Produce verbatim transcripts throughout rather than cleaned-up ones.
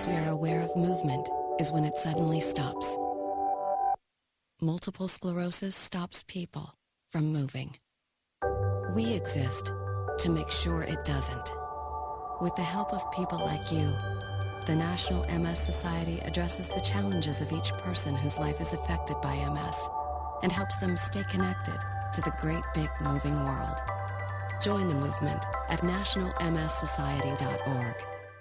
times we are aware of movement is when it suddenly stops. Multiple sclerosis stops people from moving. We exist to make sure it doesn't. With the help of people like you, the National M S Society addresses the challenges of each person whose life is affected by M S and helps them stay connected to the great big moving world. Join the movement at national m s society dot org.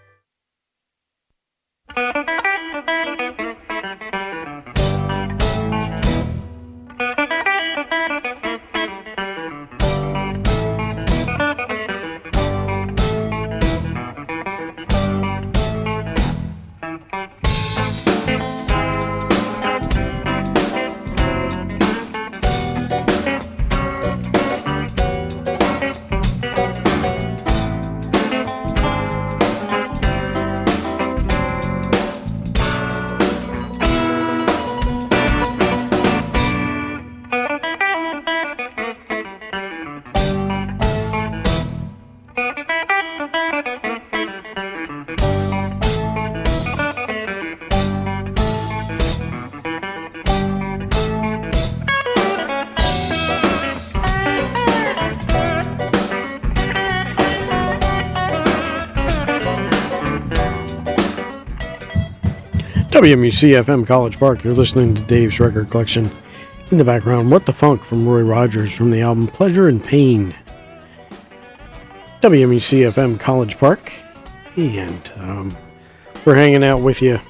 W M U C F M College Park, you're listening to Dave's Record Collection. In the background, What the Funk from Roy Rogers from the album Pleasure and Pain. W M U C F M College Park, and um, we're hanging out with you,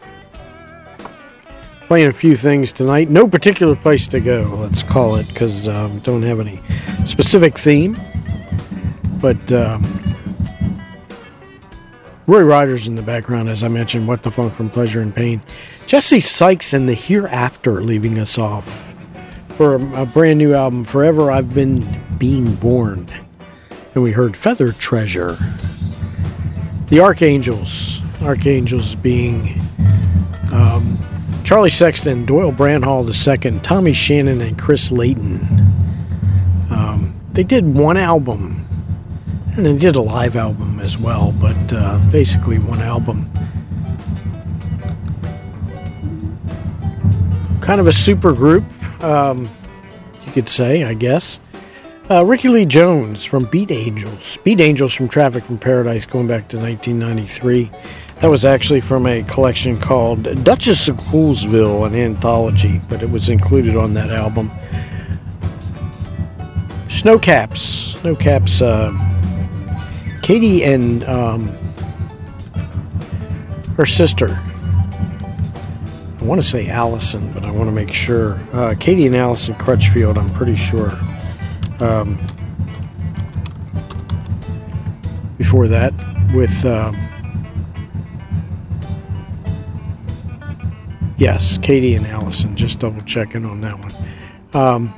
playing a few things tonight. No particular place to go, let's call it, because we um, don't have any specific theme, but um, Roy Rogers in the background, as I mentioned, What the Funk from Pleasure and Pain. Jesse Sykes and the Hereafter leaving us off for a, a brand new album, Forever I've Been Being Born. And we heard Feather Treasure. The Archangels. Archangels being um, Charlie Sexton, Doyle Brandhall the Second, Tommy Shannon, and Chris Layton. Um, they did one album. And they did a live album as well, but uh, basically one album. Kind of a super group, um, you could say, I guess. Uh, Ricky Lee Jones from Beat Angels. Beat Angels from Traffic from Paradise going back to nineteen ninety-three. That was actually from a collection called Duchess of Coolsville, an anthology, but it was included on that album. Snowcaps. Snowcaps, uh... Katie and um, her sister, I want to say Allison, but I want to make sure. Uh, Katie and Allison Crutchfield, I'm pretty sure. Um, before that, with, um, yes, Katie and Allison, just double checking on that one. Um,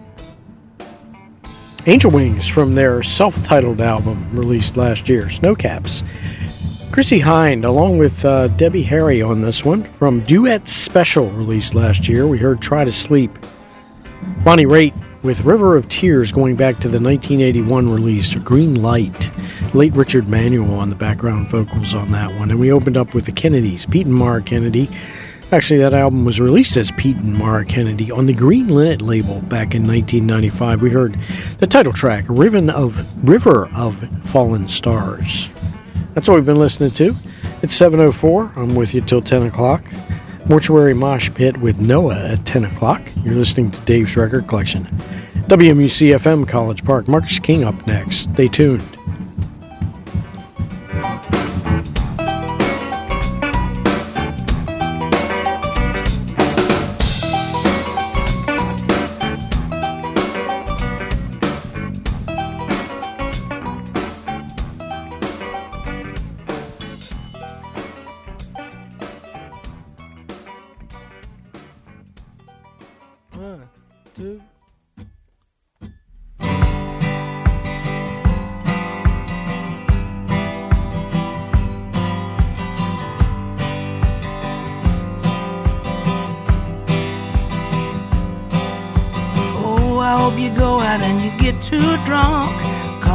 Angel Wings from their self-titled album released last year, Snowcaps. Chrissy Hind, along with uh, Debbie Harry on this one, from Duet Special released last year. We heard Try to Sleep. Bonnie Raitt with River of Tears going back to the nineteen eighty-one release, Green Light. Late Richard Manuel on the background vocals on that one. And we opened up with the Kennedys, Pete and Mara Kennedy. Actually, that album was released as Pete and Mara Kennedy on the Green Linnet label back in nineteen ninety-five. We heard the title track, Riven of, River of Fallen Stars. That's what we've been listening to. It's seven oh four. I'm with you till ten o'clock. Mortuary Mosh Pit with Noah at ten o'clock. You're listening to Dave's Record Collection. W M U C F M College Park. Marcus King up next. Stay tuned.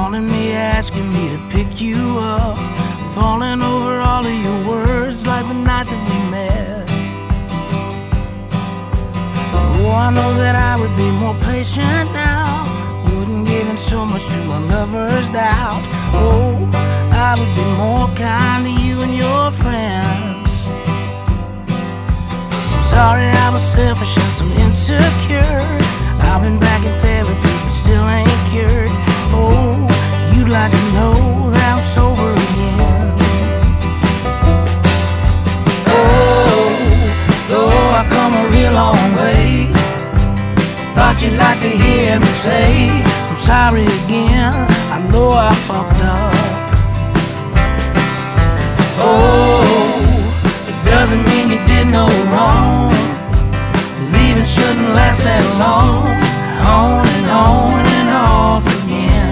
Asking me to pick you up, falling over all of your words like the night I know that I would be more patient now, wouldn't give in so much to my lover's doubt. Oh, I would be more kind to you and your friends. I'm sorry I was selfish and so insecure. I've been back in therapy but still ain't cured. Oh, you'd like to know that I'm sober again. Oh, though I come a real long way, thought you'd like to hear me say I'm sorry again, I know I fucked up. Oh, it doesn't mean you did no wrong. Leaving shouldn't last that long. On and on and off again.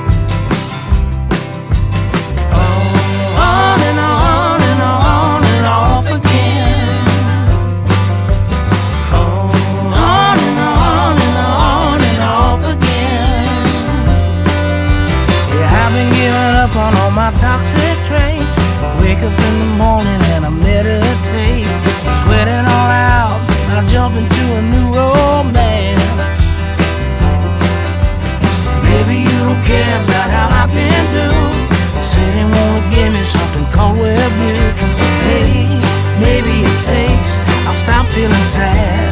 Oh, on and on and on and off again. Oh, on and on and on and off again. Yeah, I've been giving up on all my toxic traits. Wake up in the morning and I meditate, sweat it all out, I jump into a new romance. Maybe you don't care about how I've been doing. Say they wanna give me something called Wellbutrin. Hey, maybe it takes, I'll stop feeling sad.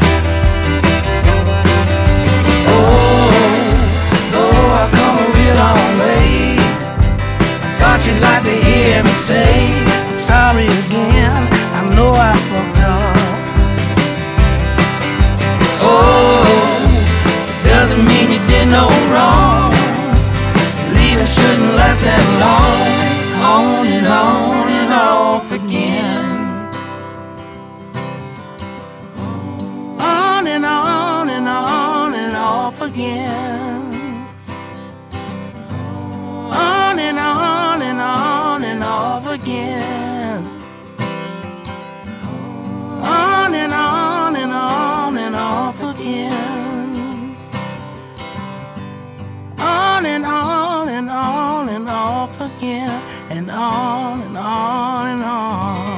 Oh, though I've come a real long way, thought you'd like to hear me say I'm sorry again, I know I fucked up. Oh, it doesn't mean you did no wrong. Leaving shouldn't last that long. On and on and off again. On and on and on and off again. On and on and on and off again. On and on and on and off again. On and on and on and off again. And on and on and on.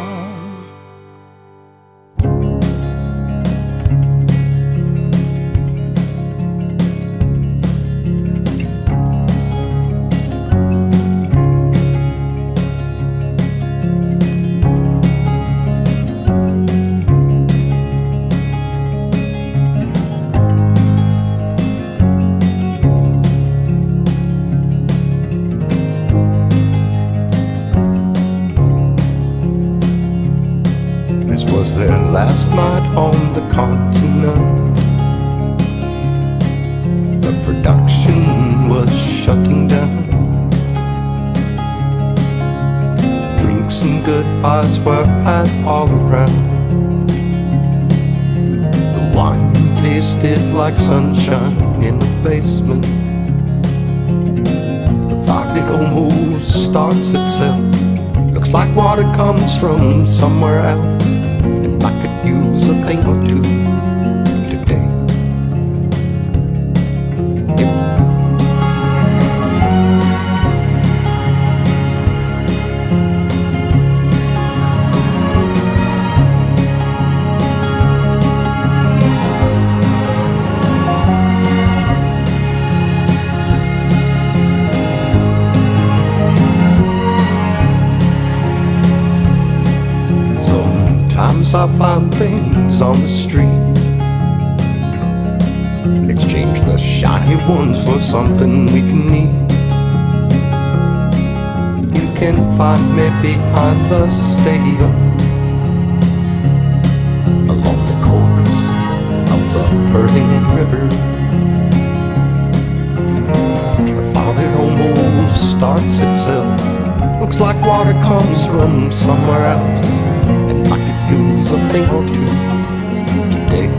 Last night on the continent, the production was shutting down. Drinks and goodbyes were had all around. The wine tasted like sunshine in the basement. The vibe it almost starts itself. Looks like water comes from somewhere else. I could use a thing or two today. Yep. I find things on the street, exchange the shiny ones for something we can eat. You can find me behind the stadium, along the course of the purling river. The fire it almost starts itself. Looks like water comes from somewhere else. And I could use a thing or two today.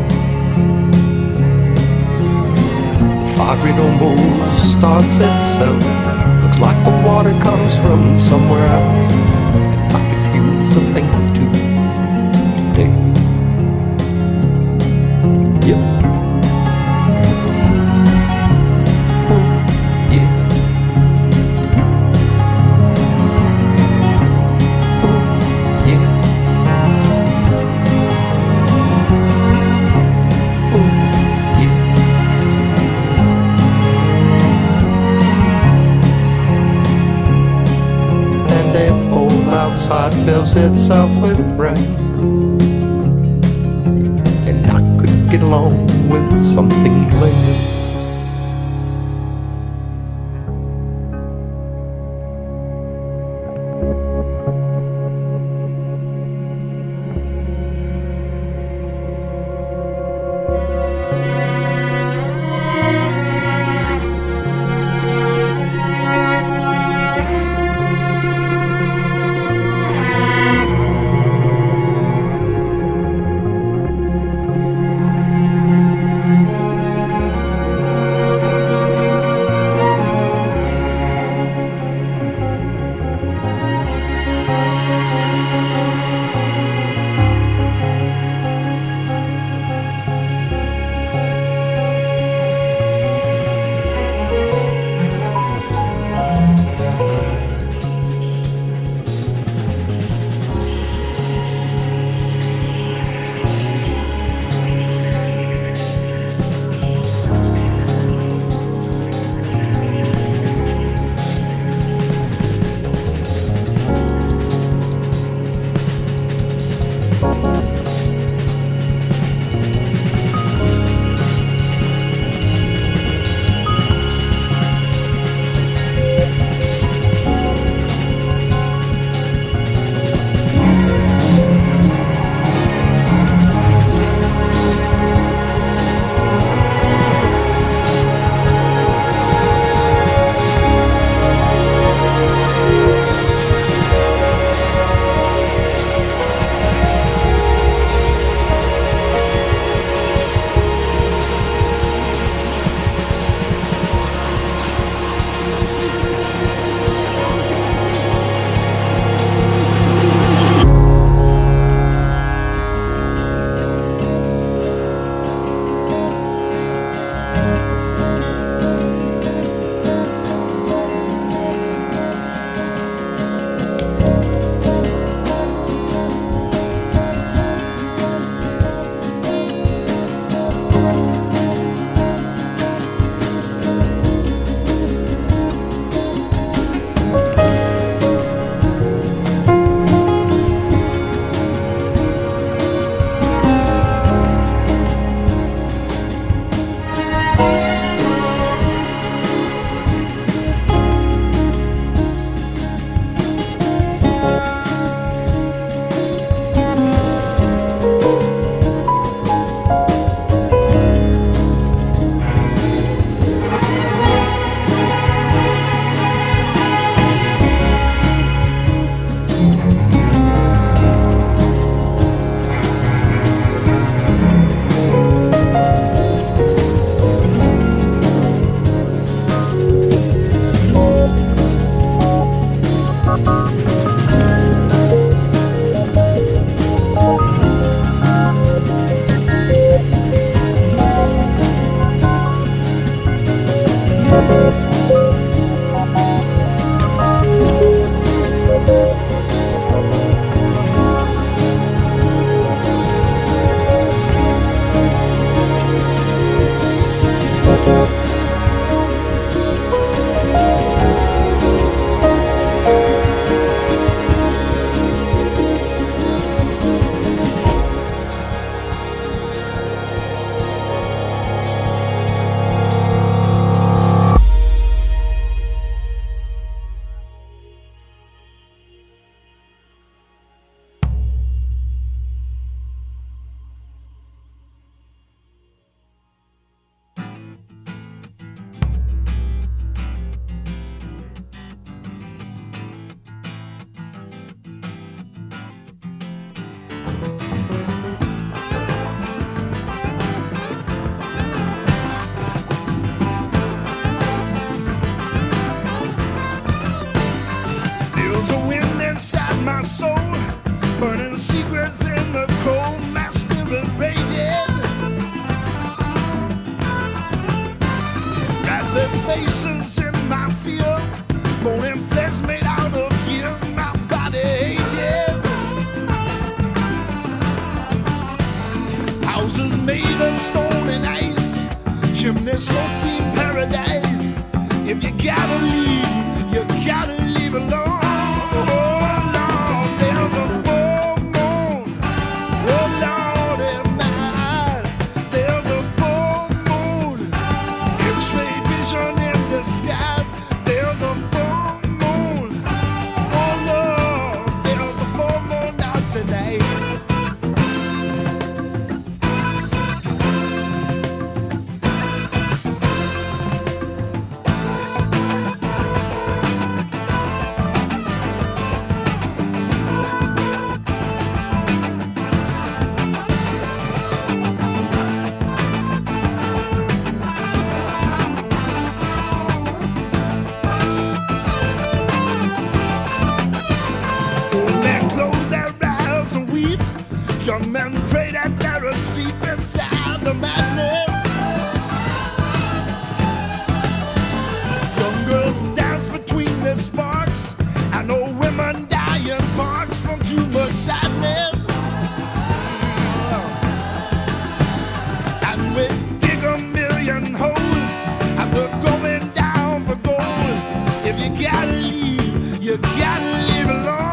The fire it almost starts itself. Looks like the water comes from somewhere else. And I could use a thing or two today. Yep. Oh, yeah. Oh, yeah. itself with rain. And I could get along with something less. my soul, burning secrets in the cold, my spirit raging. Got the faces in my field, bone and flesh made out of years, my body ages. Houses made of stone and ice, chimney smoke be paradise. If you gotta leave, you gotta leave alone. Oh Lord, there's a Young men pray that they're asleep inside the madness. Young girls dance between the sparks, and old women die in parks from too much sadness. And we dig a million holes, and we're going down for gold. If you gotta leave, you gotta leave alone.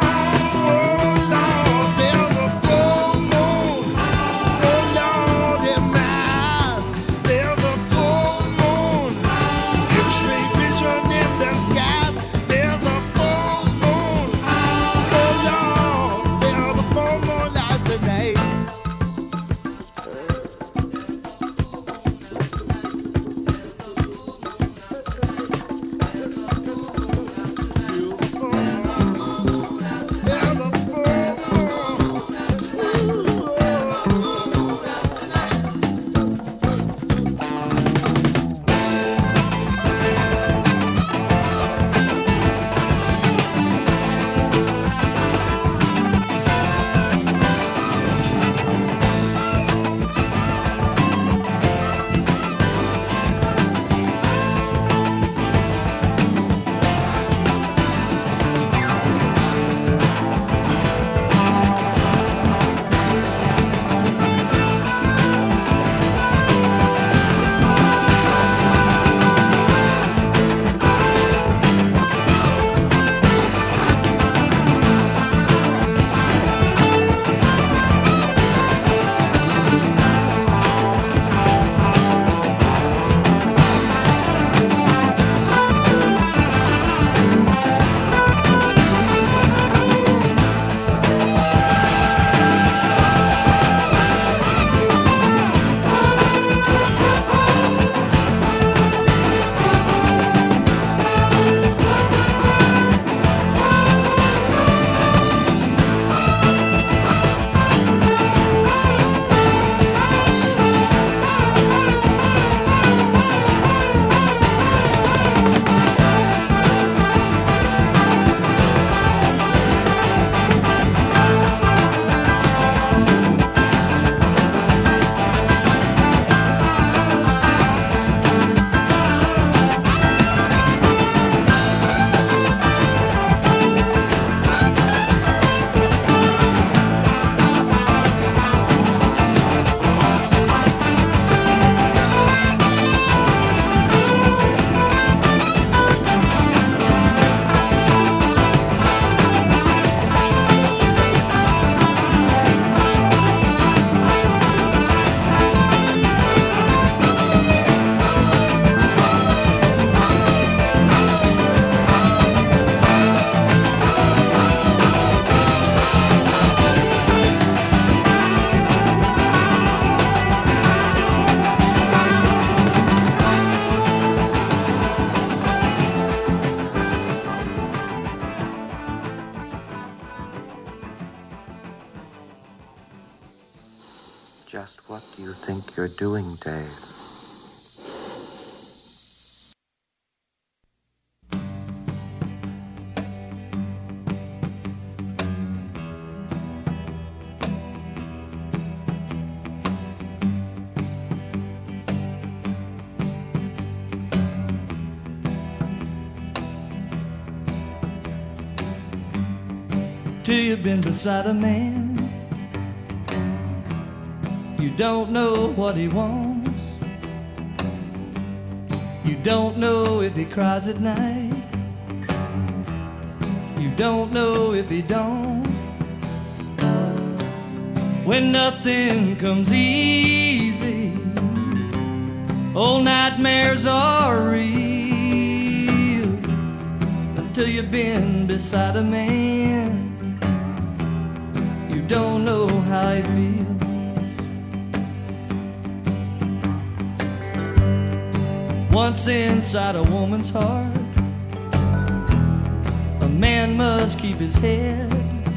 Just what do you think you're doing, Dave? Till you've been beside a man, you don't know what he wants. You don't know if he cries at night. You don't know if he don't. When nothing comes easy, old nightmares are real. Until you've been beside a man, you don't know how he feels. Once inside a woman's heart, a man must keep his head.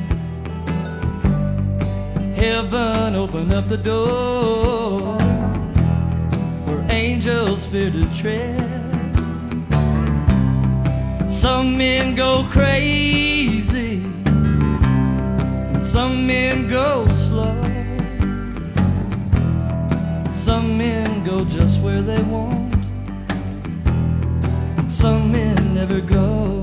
Heaven open up the door where angels fear to tread. Some men go crazy, some men go slow. Some men go just where they want, some men never go.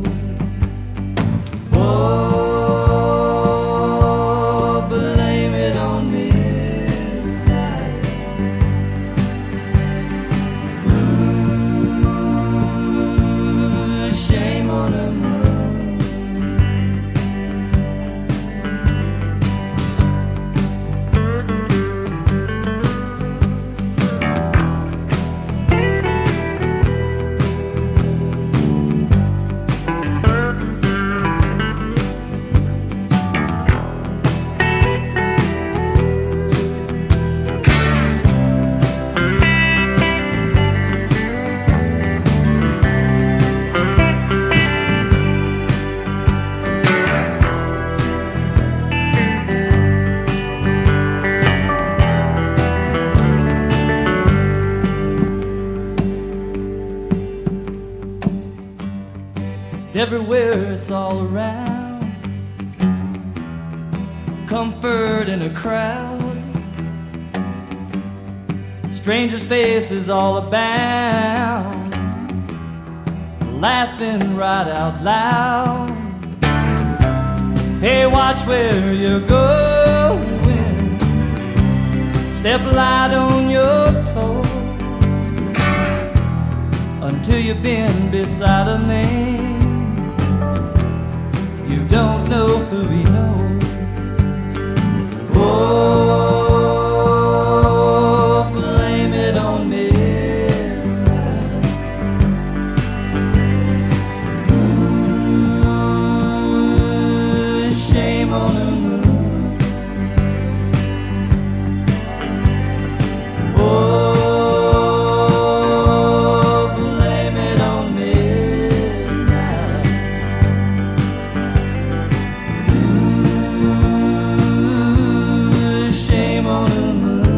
Oh, blame it on midnight. Ooh, shame on a moon. Everywhere it's all around, comfort in a crowd, strangers' faces all abound, laughing right out loud. Hey, watch where you're going, step light on your toe, until you've been beside a man you don't know who he knows. Oh, blame it on midnight. Ooh, shame on the moon. Oh, blame it on midnight. Shame on the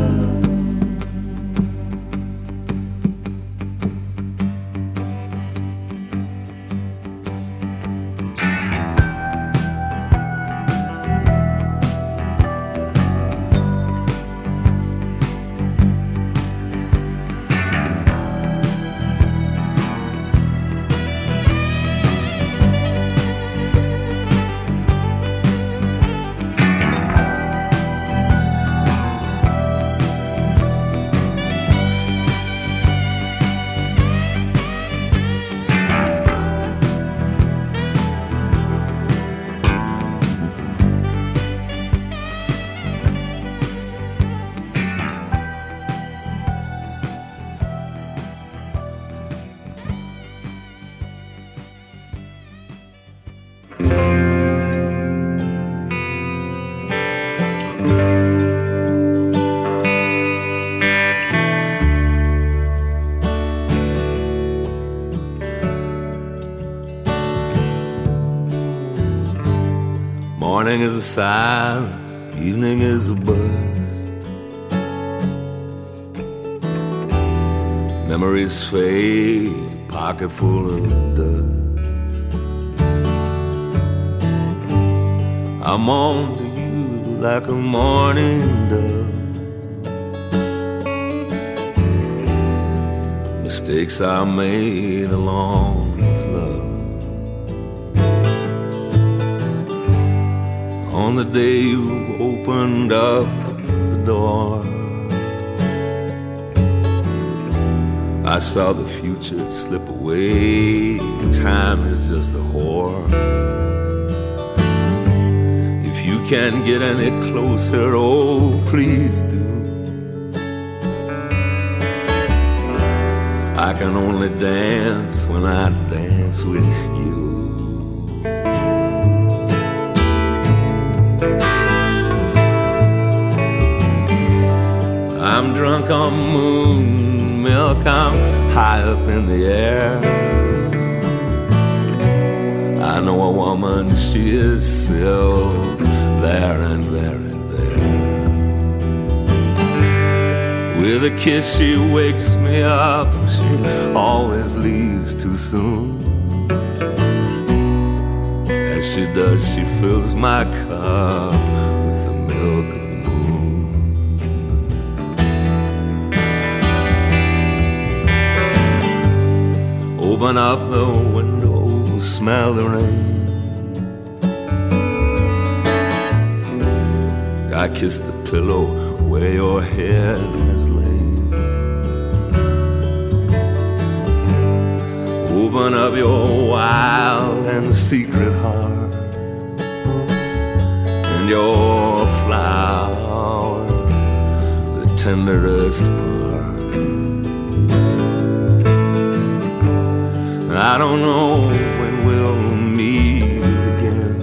Morning is a sigh, evening is a bust. Memories fade, pocket full of dust. I'm on to you like a morning dove. Mistakes I made along with love. On the day you opened up the door, I saw the future slip away. Time is just a whore. If you can't get any closer, oh, please do. I can only dance when I dance with you. I'm drunk on moon milk, I'm high up in the air. I know a woman, she is still there and there and there. With a kiss she wakes me up, she always leaves too soon. As she does, she fills my cup with the milk of the moon. Open up the window, smell the rain. I kiss the pillow where your head has lain. Open up your wild and secret heart, and your flower, the tenderest part. I don't know when we'll meet again.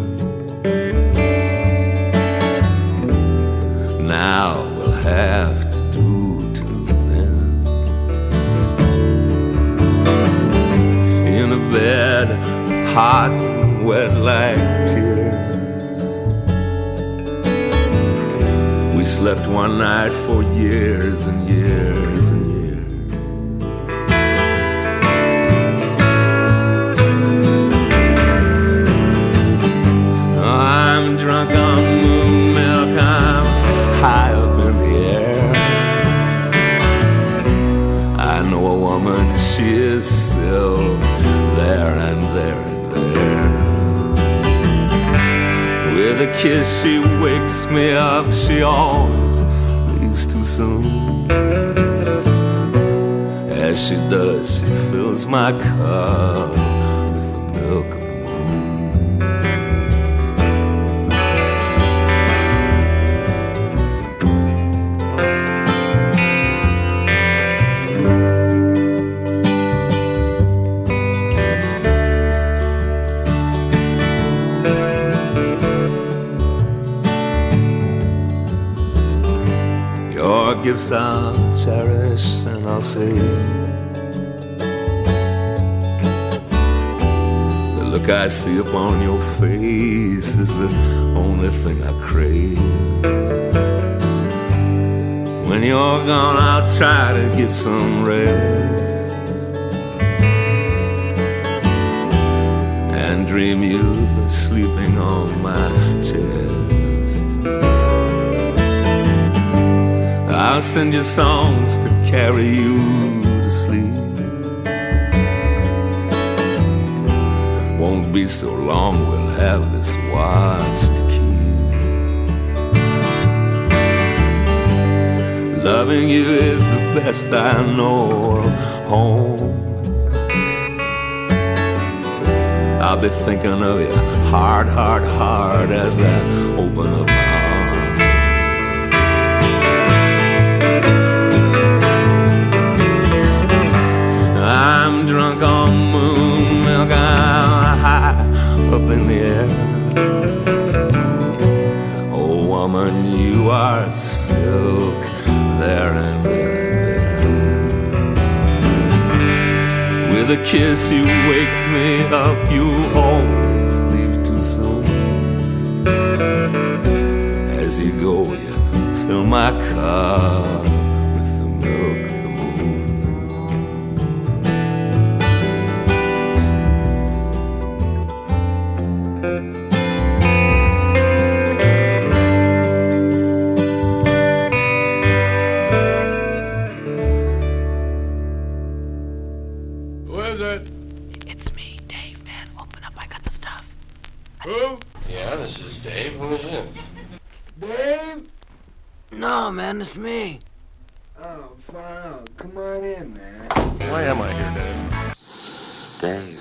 Now we'll have to do till then. In a bed, hot and wet like tears. We slept one night for years and years and years. I'm drunk on moon milk, I'm high up in the air. I know a woman, she is still there and there and there. With a kiss she wakes me up, she always leaves too soon. As she does, she fills my cup with the milk of the moon. Gifts I'll cherish and I'll save. The look I see upon your face is the only thing I crave. When you're gone, I'll try to get some rest and dream you sleeping on my chest. I'll send you songs to carry you to sleep. Won't be so long, we'll have this watch to keep. Loving you is the best I know of home. I'll be thinking of you hard, hard, hard as I open up my I'm drunk on moon milk, I'm high up in the air. Oh woman, you are silk, there and there and there. With a kiss you wake me up, you always leave too soon. As you go, you fill my cup with the milk of the moon. Man, it's me. Oh, fine. Come on in, man. Why am I here, Dave? Dave,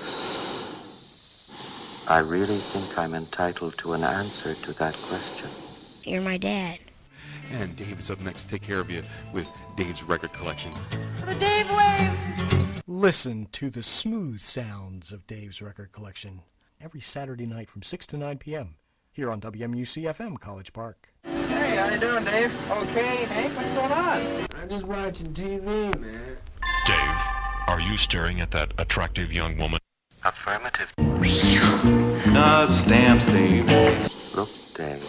I really think I'm entitled to an answer to that question. You're my dad. And Dave is up next to take care of you with Dave's record collection. The Dave Wave! Listen to the smooth sounds of Dave's record collection every Saturday night from six to nine p.m. here on W M U C F M College Park. Hey, how you doing, Dave? Okay, Hank, what's going on? I'm just watching T V, man. Dave, are you staring at that attractive young woman? Affirmative. No, stamps, Dave. Look, Dave,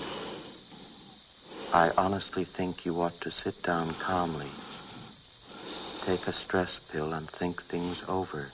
I honestly think you ought to sit down calmly, take a stress pill, and think things over.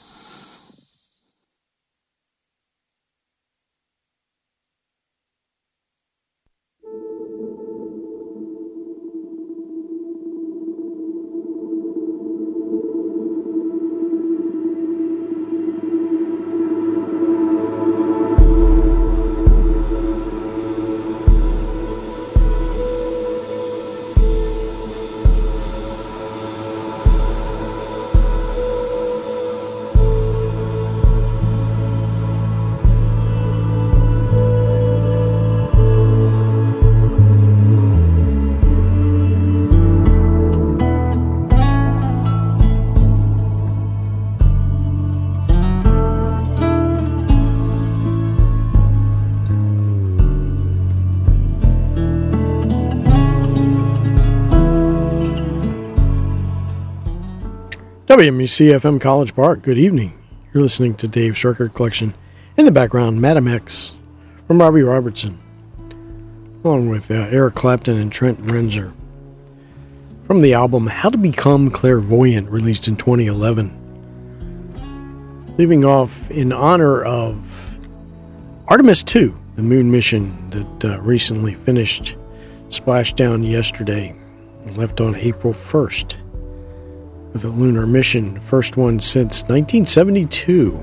W M U C F M College Park, good evening. You're listening to Dave's Record Collection. In the background, Madam X from Robbie Robertson, along with uh, Eric Clapton and Trent Renzer. From the album How to Become Clairvoyant, released in twenty eleven. Leaving off in honor of Artemis two, the moon mission that uh, recently finished, splashed down yesterday, left on April first. With a lunar mission, first one since nineteen seventy-two.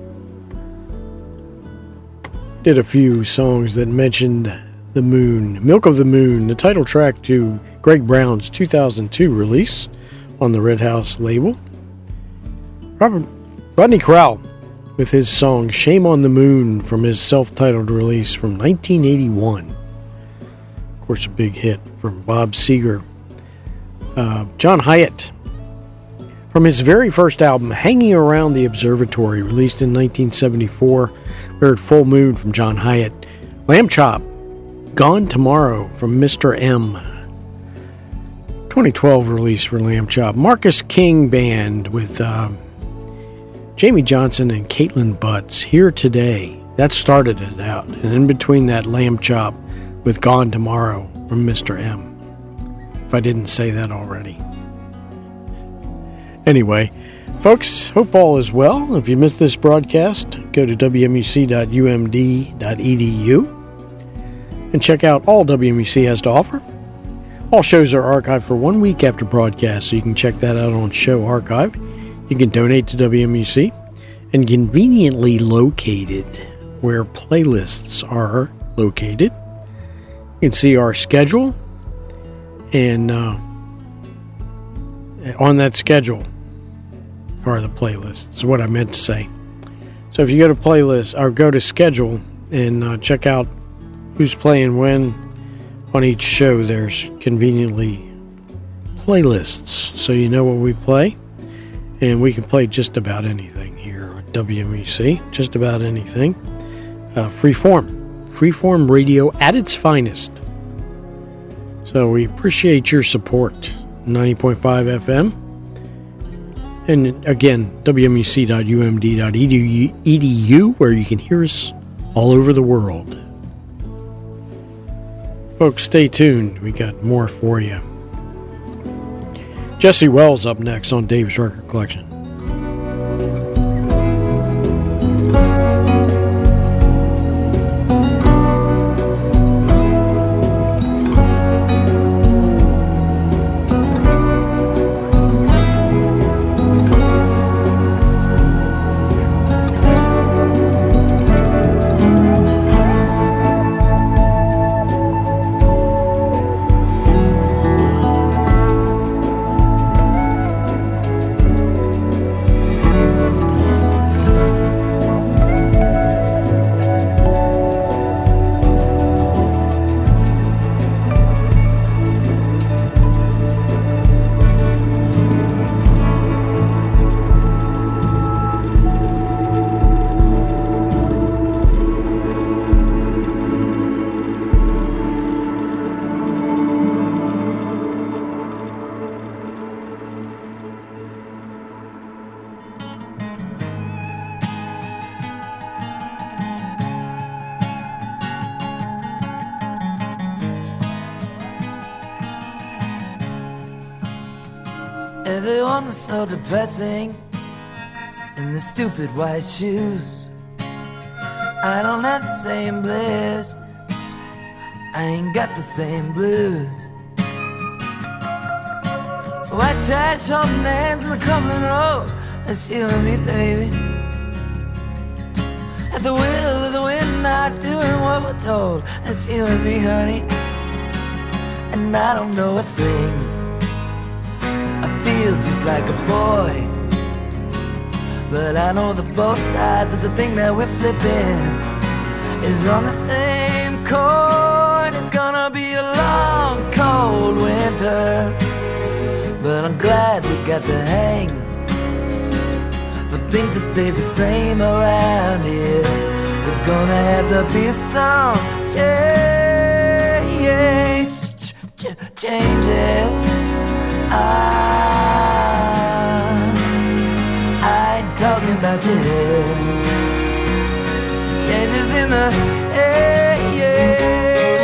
Did a few songs that mentioned the moon. Milk of the Moon, the title track to Greg Brown's two thousand two release on the Red House label. Robert Rodney Crowell with his song Shame on the Moon from his self-titled release from nineteen eighty-one. Of course, a big hit from Bob Seger. Uh, John Hyatt, from his very first album, Hanging Around the Observatory, released in nineteen seventy-four, we heard Full Moon from John Hyatt. Lamb Chop, Gone Tomorrow from Mister M. twenty twelve release for Lamb Chop. Marcus King Band with uh, Jamie Johnson and Caitlin Butts, Here Today. That started it out. And in between that, Lamb Chop with Gone Tomorrow from Mister M. If I didn't say that already. Anyway, folks, hope all is well. If you missed this broadcast, go to w m u c dot u m d dot e d u and check out all W M U C has to offer. All shows are archived for one week after broadcast, so you can check that out on Show Archive. You can donate to W M U C and conveniently located where playlists are located. You can see our schedule, and uh, on that schedule are the playlists, is what I meant to say. So if you go to playlist or go to schedule and uh, check out who's playing when on each show, there's conveniently playlists, so you know what we play. And we can play just about anything here at W M U C, just about anything. Uh, freeform, freeform radio at its finest. So we appreciate your support. ninety point five F M. And again, w m u c dot u m d dot e d u, where you can hear us all over the world. Folks, stay tuned. We got more for you. Jesse Wells up next on Dave's Record Collection. Everyone was so depressing in the stupid white shoes. I don't have the same bliss, I ain't got the same blues. White trash holding hands in the crumbling road. That's you and me, baby. At the will of the wind, not doing what we're told. That's you and me, honey. And I don't know a thing. I feel just like a boy, but I know that both sides of the thing that we're flipping is on the same coin. It's gonna be a long, cold winter, but I'm glad we got to hang for things to stay the same around here. There's gonna have to be some change, changes. Ah, about your hair. Changes in the air, yeah.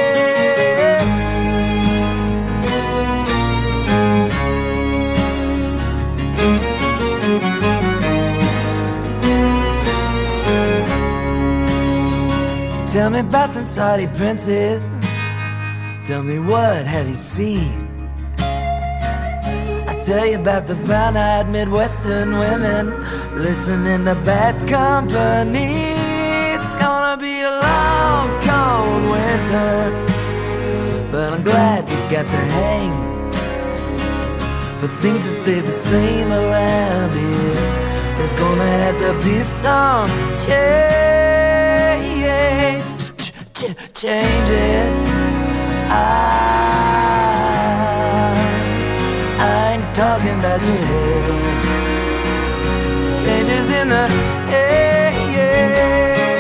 Tell me about them Saudi princes. Tell me, what have you seen? I tell you about the brown-eyed Midwestern women listening to bad company. It's gonna be a long, cold winter, but I'm glad we got to hang for things to stay the same around here. There's gonna have to be some change, changes. I, I ain't talking about your hair. Changes in the air, yeah.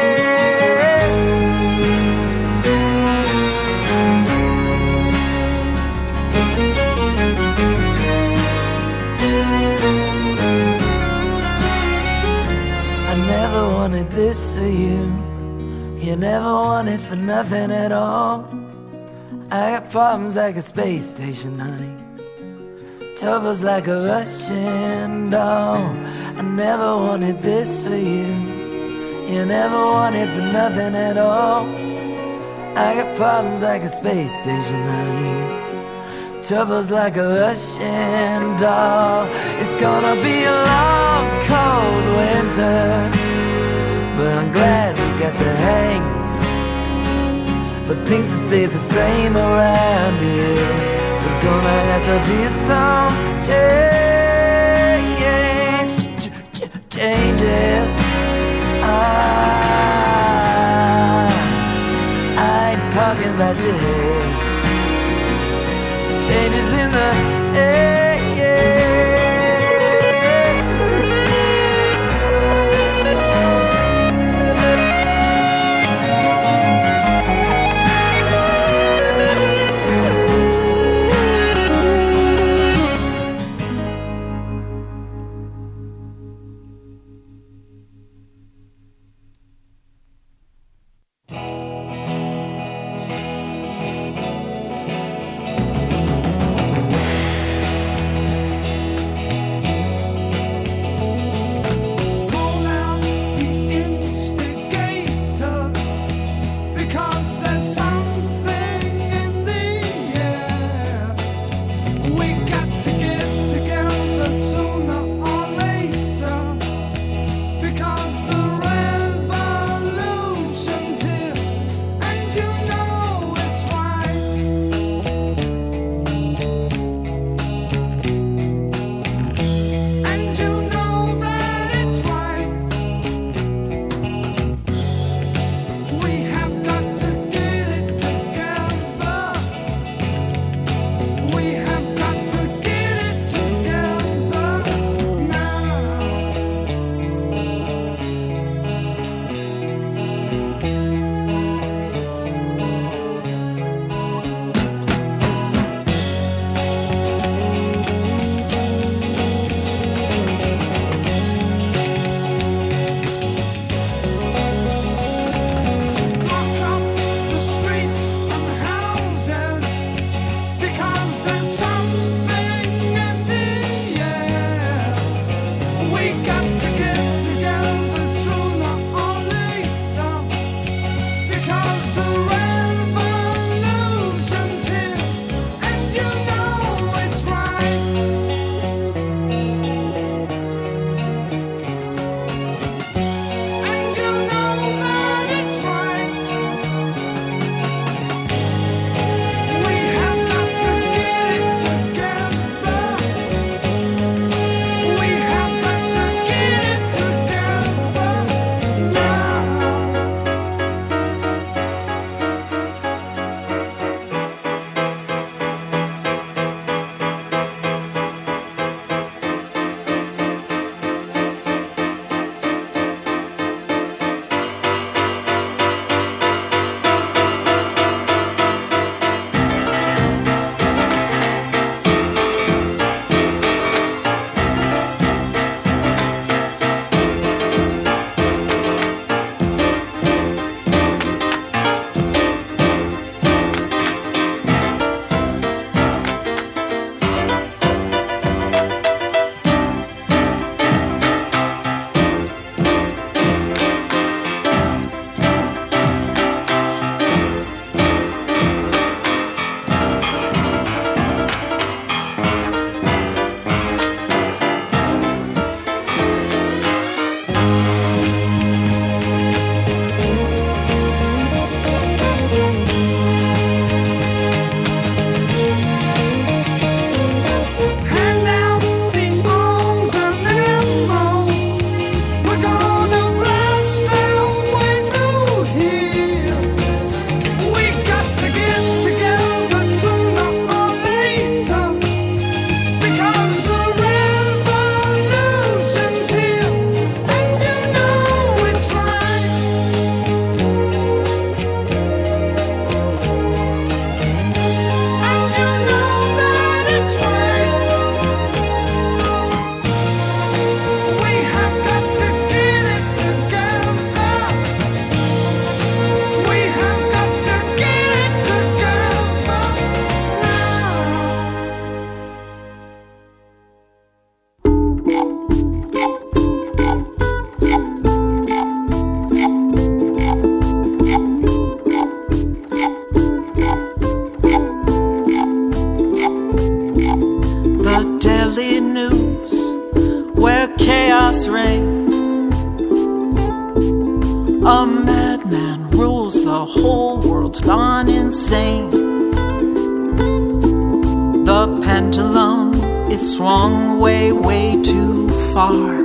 I never wanted this for you. You never wanted for nothing at all. I got problems like a space station, honey. Troubles like a Russian doll. I never wanted this for you. You never wanted for nothing at all. I got problems like a space station, honey. Troubles like a Russian doll. It's gonna be a long, cold winter, but I'm glad we got to hang for things to stay the same around here. There's gonna have to be some change, changes. I, I ain't talking about your hair. Changes in the air, yeah. We have got to daily news where chaos reigns. A madman rules, the whole world's gone insane. The pendulum, it swung way, way too far.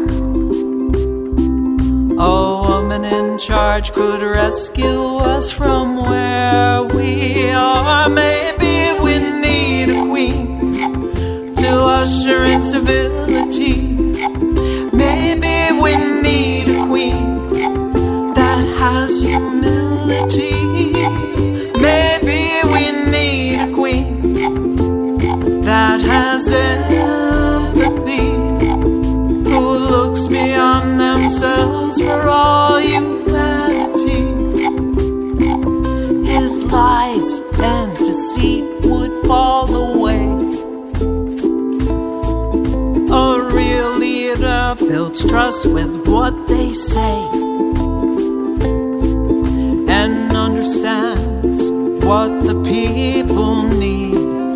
A woman in charge could rescue us from where we are. Maybe we need a queen to usher in civility. Maybe we need a queen that has humility. Maybe we need a queen that has empathy, who looks beyond themselves for all humanity. His lies and deceit would fall away. A real leader builds trust with what they say and understands what the people need.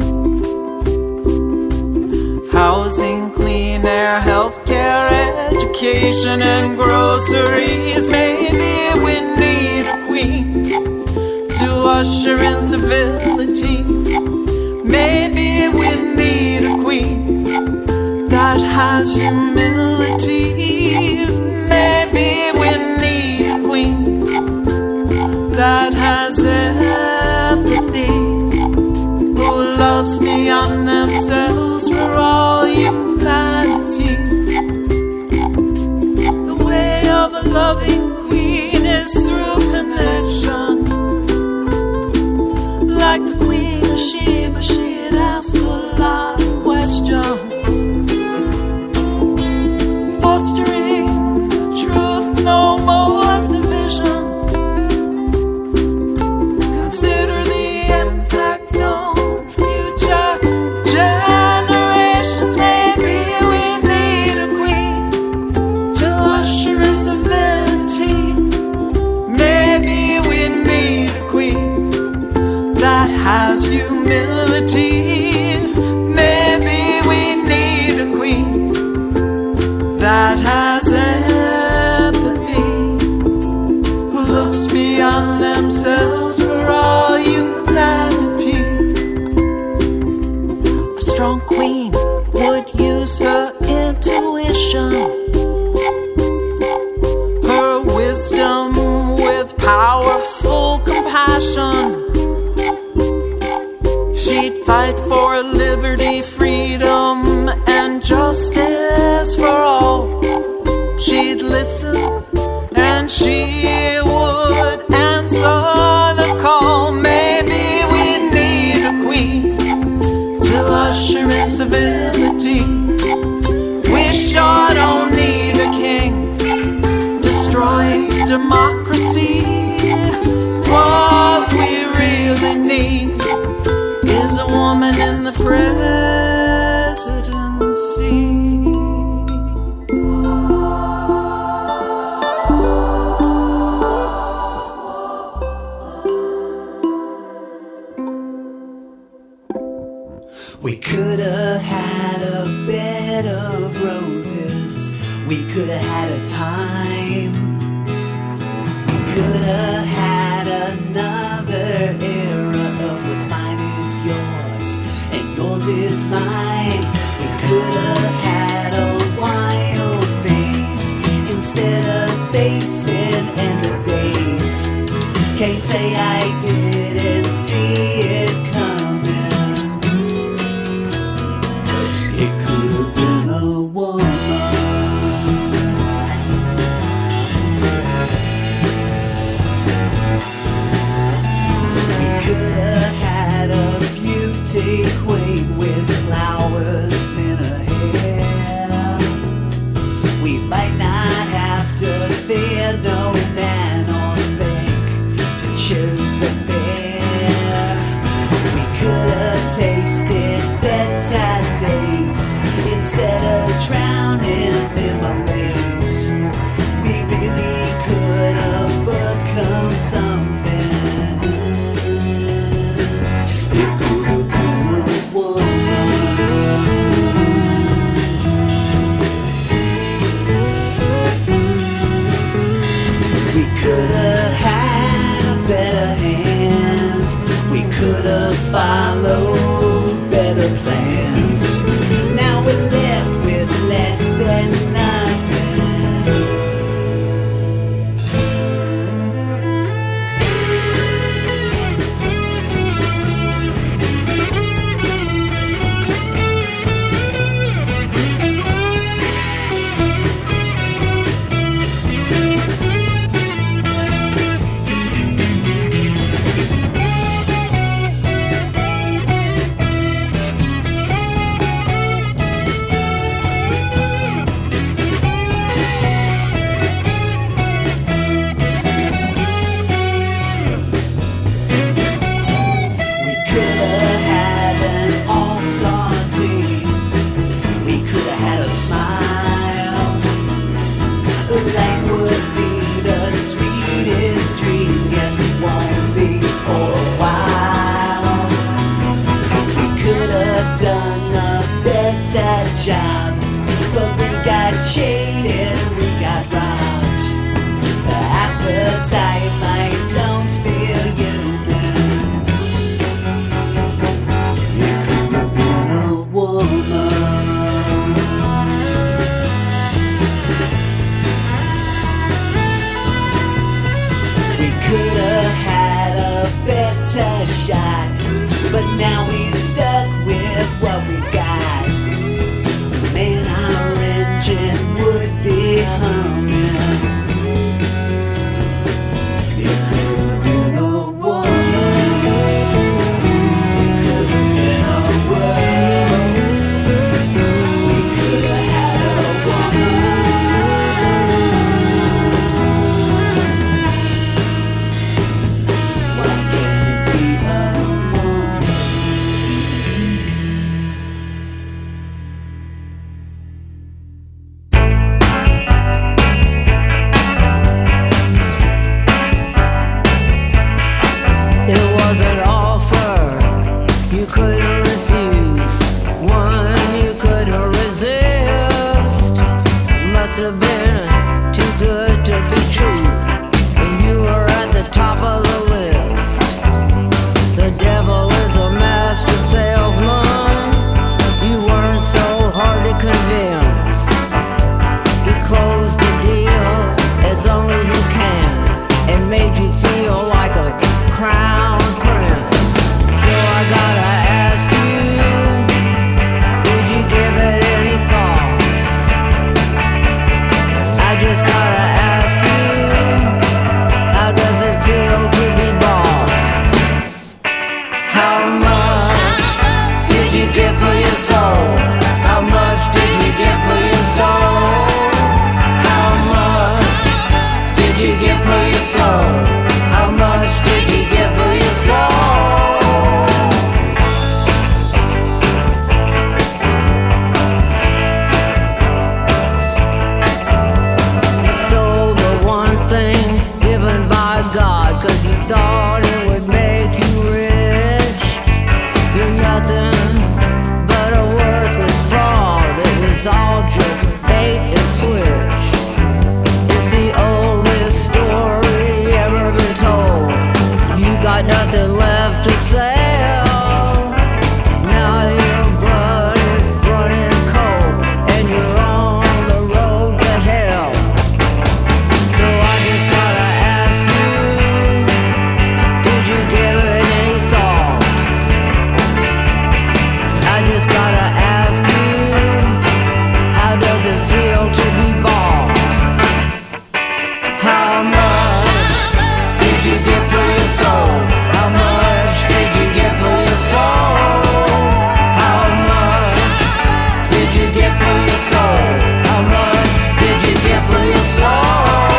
Housing, clean air, healthcare, education, and groceries. Maybe we need a queen to usher in civility. Maybe we need a queen that has humility. Maybe we need a queen that has empathy, who loves beyond themselves for all humanity. The way of a loving queen is through connection. Like the Queen of Sheba, she'd ask a lot of questions, fostering truth, no more division. Consider the impact on future generations. Maybe we need a queen to usher in civility. Maybe we need a queen that has humility. Maybe we need a queen that has empathy, who looks beyond themselves for all humanity. A strong queen would use her intuition, her wisdom with powerful compassion. She'd fight for liberty, freedom, and justice for all. She'd listen and she would answer the call. Maybe we need a queen to usher in civility. We sure don't need a king destroying democracy. What we really need is a woman in the presidency. We could have had a bed of roses. We could have had a time. We could have had another era of what's mine is yours and yours is mine. We could have had a wild face instead of facing end of days. Can't say I didn't see it coming. It could have been a woman. We could have had a beauty queen with flowers in her hair. We might not have to fear no man or fake to choose the best. to follow better plans. Now we're left with less than nothing. Job, but we got cheated, we got robbed. Half the time I don't feel human. You could have been a woman. We could have had a better shot, but now we're stuck with what we got. Man, our engine would be humming. It could have been a woman. It could have been a world. We could have had a woman. Why can't it be a woman? It was an offer you couldn't refuse, one you couldn't resist. Must have been too good to be true, and you were at the top of the list. The devil is a master salesman. You weren't so hard to convince. He closed the deal as only he can and made you feel like a crown prince. So I gotta ask you, did you give it any thought? I just gotta ask you, how does it feel to be bought? How much did you give for your soul? How much did you give for your soul? How much did you give for your soul? How much did you give for your soul? You stole the one thing given by God, 'cause you thought it would make you rich. You're nothing but a worthless fraud. It was all just bait and switch. It's the oldest story ever been told. You got nothing left to sell. Now your blood is running cold, and you're on the road to hell. So I just gotta ask you, did you give it any thought? I just gotta ask you, how does it feel to be bought? How much did you give for your soul? How much did you give for your soul? How much did you give for your soul? How much did you give for your soul?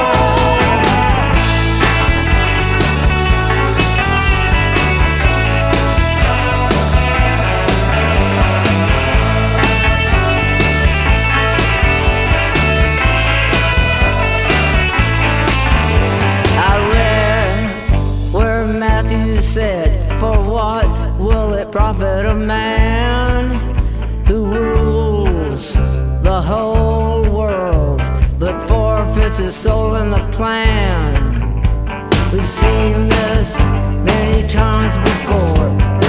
I read where Matthew said, for what will it profit a man who rules the whole world but forfeits his soul in the plan? We've seen this many times before.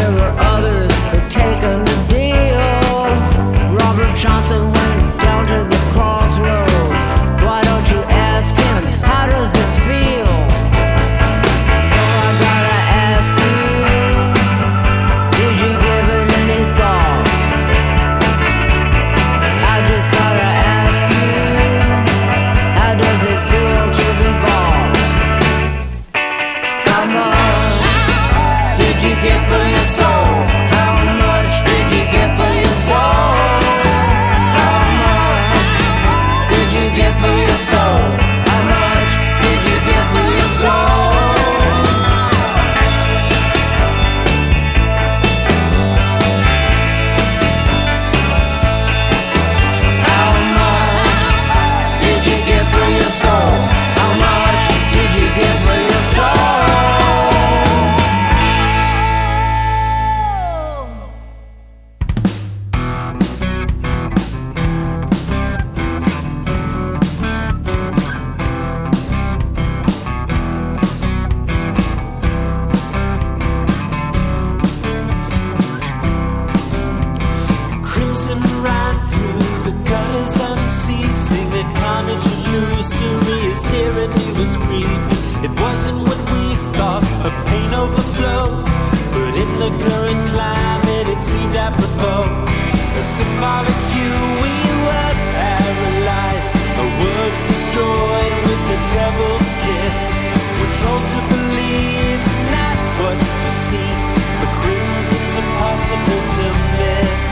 Crimson ran through the gutters unceasing. A carnage illusory as tyranny was creeping. It wasn't what we thought, a pain overflow, but in the current climate it seemed apropos. A symbolic hue, we were paralyzed, a work destroyed with the devil's kiss. We're told to believe not what we see, but crimson's impossible to miss.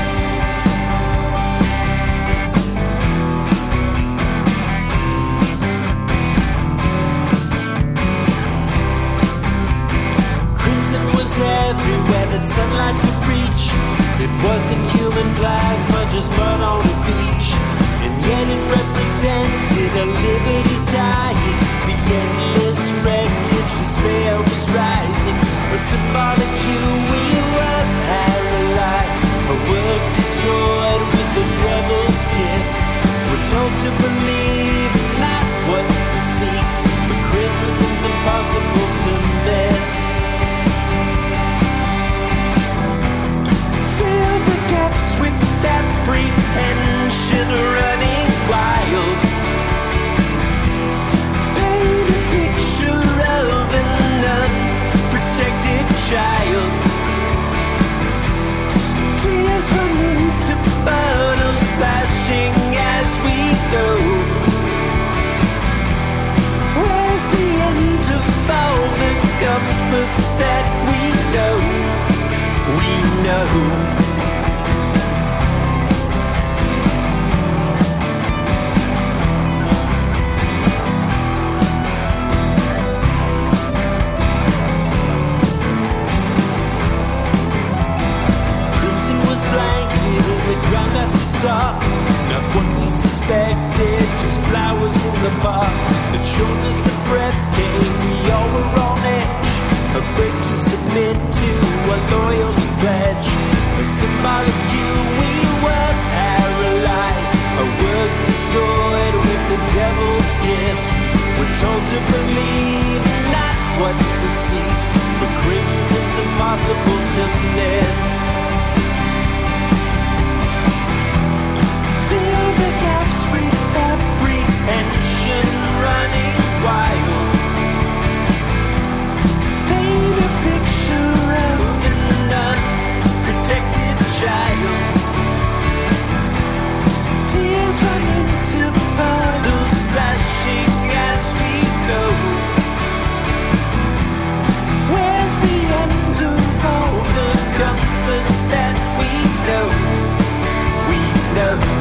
Crimson was everywhere that sunlight could reach. It wasn't human plasma, just mud on a beach. And yet it represented a liberty dying. The endless wreckage, despair was rising. A symbolic hue, we were paralyzed, a work destroyed with the devil's kiss. We're told to believe not what we see, but crimson's impossible to miss. Fill the gaps with apprehension running wild. Paint a picture of an unprotected child. Tears run into bottles splashing as we go. Where's the end of all the comforts that we know? We know. Blanket in the ground after dark. Not what we suspected, just flowers in the bark. But shortness of breath came, we all were on edge, afraid to submit to a loyalty pledge. A symbolic hue, we were paralyzed, a work destroyed with the devil's kiss. We're told to believe not what we see, but crimson's impossible to miss. Fill the gaps with apprehension running wild. Paint a picture of an unprotected child. Tears run into puddles splashing as we go. Where's the end of all the comforts that we know? We know.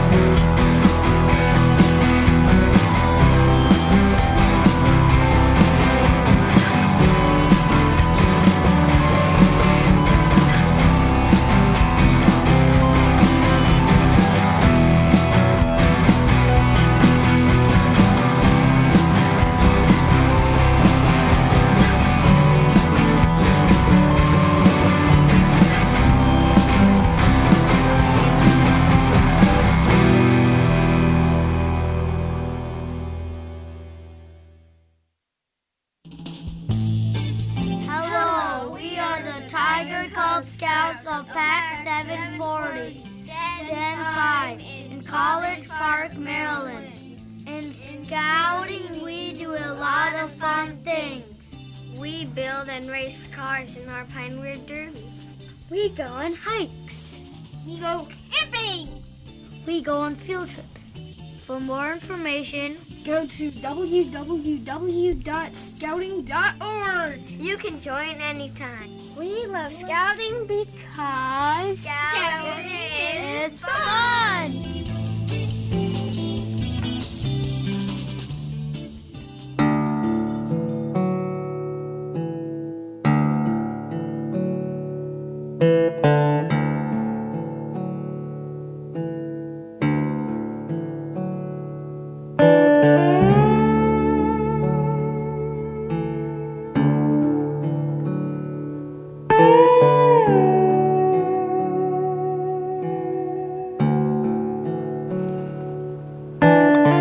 In our Pinewood Derby. We go on hikes. We go camping. We go on field trips. For more information, go to w w w dot scouting dot org. You can join anytime. We love scouting because scouting is